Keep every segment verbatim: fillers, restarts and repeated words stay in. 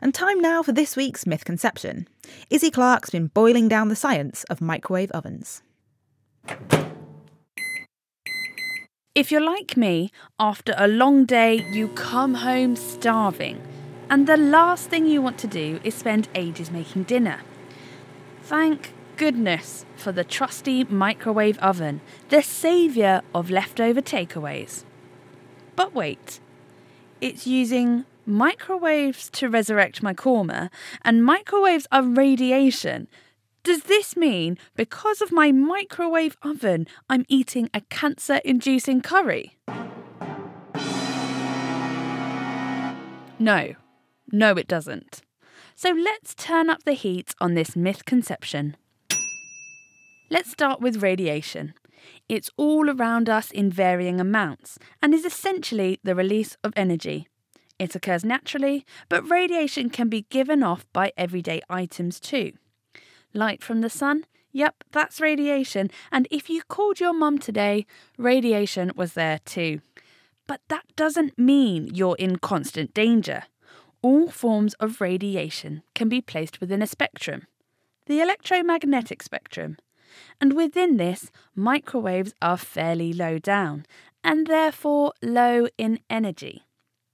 And time now for this week's Mythconception. Izzy Clark's been boiling down the science of microwave ovens. If you're like me, after a long day, you come home starving, and the last thing you want to do is spend ages making dinner. Thank goodness for the trusty microwave oven, the saviour of leftover takeaways. But wait, it's using microwaves to resurrect my korma, and microwaves are radiation. Does this mean because of my microwave oven, I'm eating a cancer-inducing curry? No, no it doesn't. So let's turn up the heat on this mythconception. Let's start with radiation. It's all around us in varying amounts and is essentially the release of energy. It occurs naturally, but radiation can be given off by everyday items too. Light from the sun? Yep, that's radiation. And if you called your mum today, radiation was there too. But that doesn't mean you're in constant danger. All forms of radiation can be placed within a spectrum, the electromagnetic spectrum. And within this, microwaves are fairly low down, and therefore low in energy.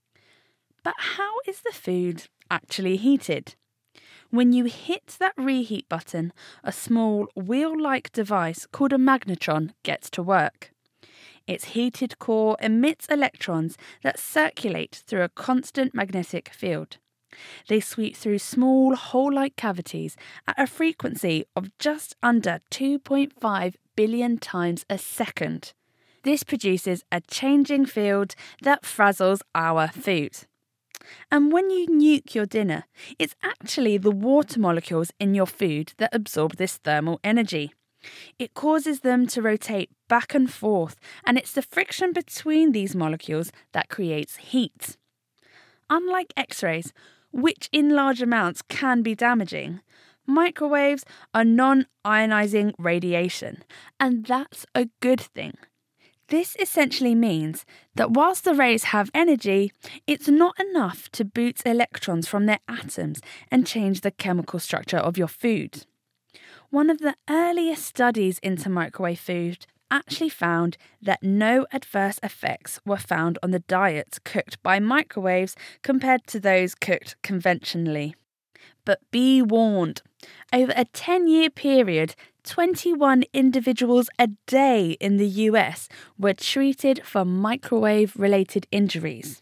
But how is the food actually heated? When you hit that reheat button, a small wheel-like device called a magnetron gets to work. Its heated core emits electrons that circulate through a constant magnetic field. They sweep through small hole-like cavities at a frequency of just under two point five billion times a second. This produces a changing field that frazzles our food. And when you nuke your dinner, it's actually the water molecules in your food that absorb this thermal energy. It causes them to rotate back and forth, and it's the friction between these molecules that creates heat. Unlike X-rays, which in large amounts can be damaging, microwaves are non-ionizing radiation, and that's a good thing. This essentially means that whilst the rays have energy, it's not enough to boot electrons from their atoms and change the chemical structure of your food. One of the earliest studies into microwave food actually found that no adverse effects were found on the diets cooked by microwaves compared to those cooked conventionally. But be warned, over a ten-year period, twenty-one individuals a day in the U S were treated for microwave-related injuries.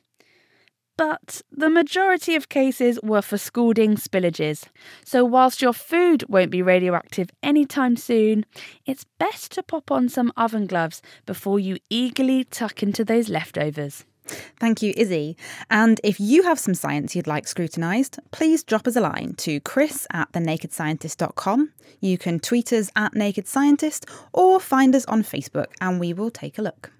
But the majority of cases were for scalding spillages. So whilst your food won't be radioactive anytime soon, it's best to pop on some oven gloves before you eagerly tuck into those leftovers. Thank you, Izzy. And if you have some science you'd like scrutinised, please drop us a line to chris at the naked scientist dot com. You can tweet us at Naked Scientist or find us on Facebook and we will take a look.